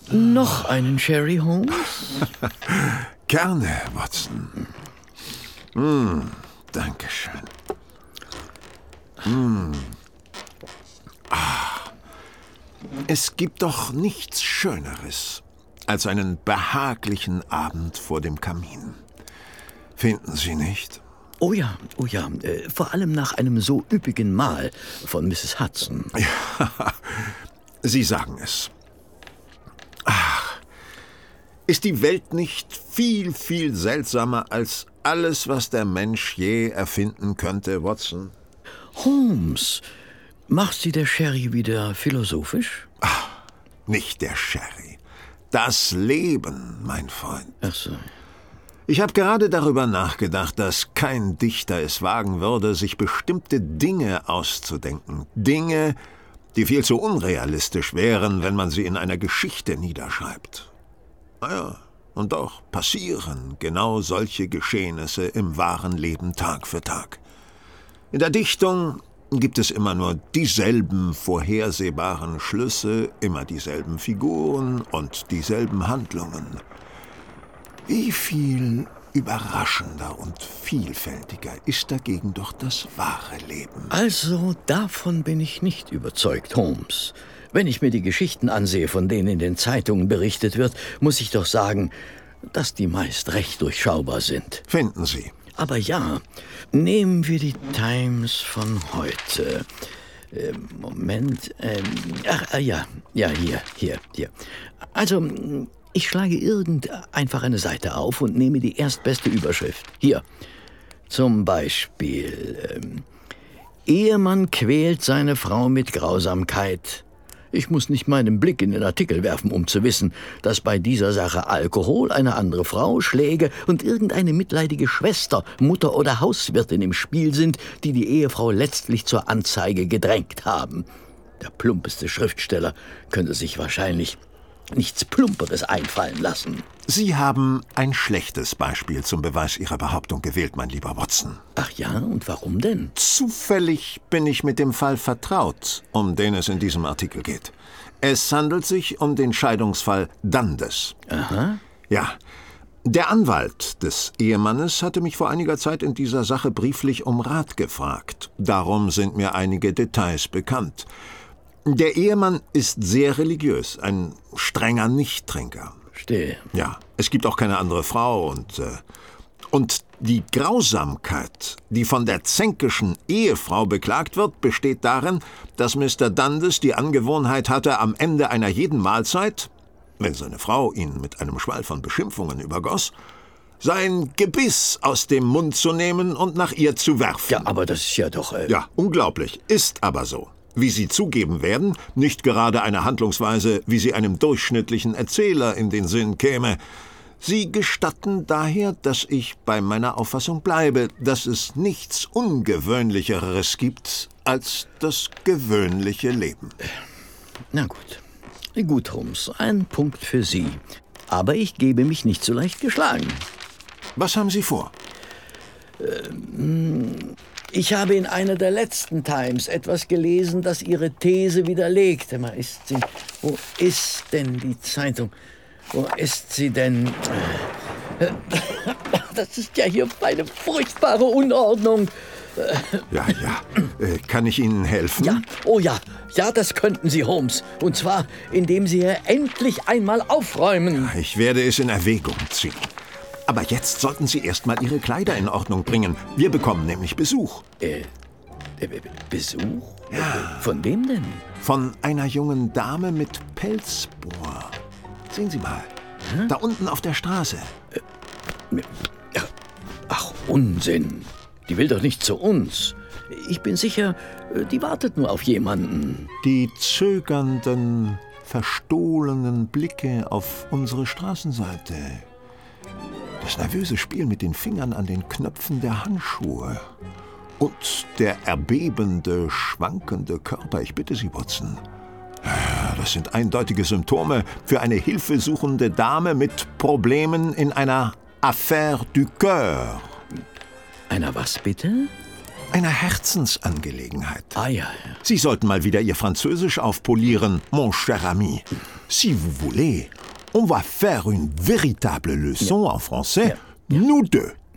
Noch einen Sherry, Holmes? Gerne, Watson. Dankeschön. Es gibt doch nichts Schöneres als einen behaglichen Abend vor dem Kamin. Finden Sie nicht? Oh ja, vor allem nach einem so üppigen Mahl von Mrs. Hudson. Ja, Sie sagen es. Ach, ist die Welt nicht viel, viel seltsamer als alles, was der Mensch je erfinden könnte, Watson? Holmes, macht Sie der Sherry wieder philosophisch? Ach, nicht der Sherry. Das Leben, mein Freund. Ach so. Ich habe gerade darüber nachgedacht, dass kein Dichter es wagen würde, sich bestimmte Dinge auszudenken. Dinge, die viel zu unrealistisch wären, wenn man sie in einer Geschichte niederschreibt. Naja, und doch passieren genau solche Geschehnisse im wahren Leben Tag für Tag. In der Dichtung gibt es immer nur dieselben vorhersehbaren Schlüsse, immer dieselben Figuren und dieselben Handlungen. Wie viel überraschender und vielfältiger ist dagegen doch das wahre Leben. Also, davon bin ich nicht überzeugt, Holmes. Wenn ich mir die Geschichten ansehe, von denen in den Zeitungen berichtet wird, muss ich doch sagen, dass die meist recht durchschaubar sind. Finden Sie? Aber ja, nehmen wir die Times von heute. Moment, hier. Also, ich schlage einfach eine Seite auf und nehme die erstbeste Überschrift. Hier, zum Beispiel, Ehemann quält seine Frau mit Grausamkeit. Ich muss nicht meinen Blick in den Artikel werfen, um zu wissen, dass bei dieser Sache Alkohol, eine andere Frau, Schläge und irgendeine mitleidige Schwester, Mutter oder Hauswirtin im Spiel sind, die die Ehefrau letztlich zur Anzeige gedrängt haben. Der plumpeste Schriftsteller könnte sich wahrscheinlich nichts Plumperes einfallen lassen. Sie haben ein schlechtes Beispiel zum Beweis Ihrer Behauptung gewählt, mein lieber Watson. Ach ja, und warum denn? Zufällig bin ich mit dem Fall vertraut, um den es in diesem Artikel geht. Es handelt sich um den Scheidungsfall Dundas. Aha. Ja, der Anwalt des Ehemannes hatte mich vor einiger Zeit in dieser Sache brieflich um Rat gefragt. Darum sind mir einige Details bekannt. Der Ehemann ist sehr religiös, ein strenger Nichttrinker. Verstehe. Ja, es gibt auch keine andere Frau und die Grausamkeit, die von der zänkischen Ehefrau beklagt wird, besteht darin, dass Mr. Dundas die Angewohnheit hatte, am Ende einer jeden Mahlzeit, wenn seine Frau ihn mit einem Schwall von Beschimpfungen übergoss, sein Gebiss aus dem Mund zu nehmen und nach ihr zu werfen. Ja, aber das ist ja doch... Ja, unglaublich, ist aber so. Wie Sie zugeben werden, nicht gerade eine Handlungsweise, wie sie einem durchschnittlichen Erzähler in den Sinn käme. Sie gestatten daher, dass ich bei meiner Auffassung bleibe, dass es nichts Ungewöhnlicheres gibt als das gewöhnliche Leben. Na gut. Gut, Holmes, ein Punkt für Sie. Aber ich gebe mich nicht so leicht geschlagen. Was haben Sie vor? Ich habe in einer der letzten Times etwas gelesen, das Ihre These widerlegt. Wo ist denn die Zeitung? Wo ist sie denn? Das ist ja hier eine furchtbare Unordnung. Ja. Kann ich Ihnen helfen? Ja, oh ja. Ja, das könnten Sie, Holmes. Und zwar, indem Sie hier endlich einmal aufräumen. Ich werde es in Erwägung ziehen. Aber jetzt sollten Sie erst mal Ihre Kleider in Ordnung bringen. Wir bekommen nämlich Besuch. Besuch? Ja. Von wem denn? Von einer jungen Dame mit Pelzbohr. Sehen Sie mal. Da unten auf der Straße. Ach, Unsinn. Die will doch nicht zu uns. Ich bin sicher, die wartet nur auf jemanden. Die zögernden, verstohlenen Blicke auf unsere Straßenseite. Das nervöse Spiel mit den Fingern an den Knöpfen der Handschuhe. Und der erbebende, schwankende Körper. Ich bitte Sie, Watson. Das sind eindeutige Symptome für eine hilfesuchende Dame mit Problemen in einer Affaire du Cœur. Einer was bitte? Einer Herzensangelegenheit. Ah ja. Sie sollten mal wieder Ihr Französisch aufpolieren, mon cher ami. Si vous voulez, on va faire une véritable leçon en français, nous deux.